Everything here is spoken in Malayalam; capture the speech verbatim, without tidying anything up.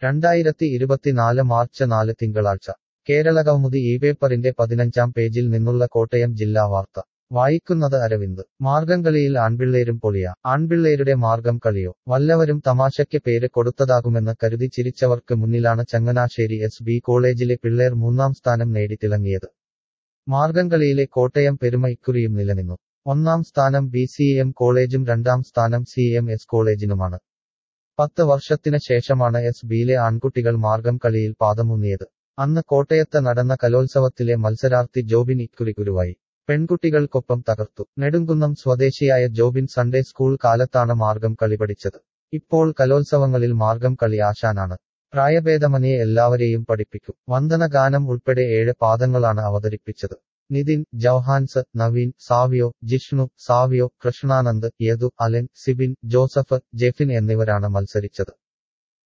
രണ്ടായിരത്തി ഇരുപത്തിനാല് മാർച്ച് നാല് തിങ്കളാഴ്ച കേരളകൗമുദി ഈ പേപ്പറിന്റെ പതിനഞ്ചാം പേജിൽ നിന്നുള്ള കോട്ടയം ജില്ലാ വാർത്ത വായിക്കുന്നത് അരവിന്ദ്. മാർഗംകളിയിൽ ആൺപിള്ളേരും പൊളിയ. ആൺപിള്ളേരുടെ മാർഗം കളിയോ. വല്ലവരും തമാശയ്ക്ക് പേര് കൊടുത്തതാകുമെന്ന് കരുതി ചിരിച്ചവർക്ക് മുന്നിലാണ് ചങ്ങനാശ്ശേരി എസ് ബി കോളേജിലെ പിള്ളേർ മൂന്നാം സ്ഥാനം നേടി തിളങ്ങിയത്. മാർഗംകളിയിലെ കോട്ടയം പെരുമ ഇക്കുറിയും നിലനിന്നു. ഒന്നാം സ്ഥാനം ബി സി എം കോളേജും രണ്ടാം സ്ഥാനം സി എം എസ് കോളേജിനുമാണ്. പത്ത് വർഷത്തിന് ശേഷമാണ് എസ് ബിയിലെ ആൺകുട്ടികൾ മാർഗം കളിയിൽ പാദമൂന്നിയത്. അന്ന് കോട്ടയത്ത് നടന്ന കലോത്സവത്തിലെ മത്സരാർത്ഥി ജോബിൻ ഇക്കുറി ഗുരുവായി. പെൺകുട്ടികൾക്കൊപ്പം തകർത്തു. നെടുങ്കുന്നം സ്വദേശിയായ ജോബിൻ സൺഡേ സ്കൂൾ കാലത്താണ് മാർഗം കളി പഠിച്ചത്. ഇപ്പോൾ കലോത്സവങ്ങളിൽ മാർഗം കളി ആശാനാണ്. പ്രായഭേദമന്യേ എല്ലാവരെയും പഠിപ്പിക്കും. വന്ദന ഗാനം ഉൾപ്പെടെ ഏഴ് പാദങ്ങളാണ് അവതരിപ്പിച്ചത്. നിതിൻ, ജൗഹാൻസ്, നവീൻ, സാവിയോ, ജിഷ്ണു, സാവിയോ, കൃഷ്ണാനന്ദ്, യദു, അലൻ, സിബിൻ, ജോസഫ്, ജെഫിൻ എന്നിവരാണ് മത്സരിച്ചത്.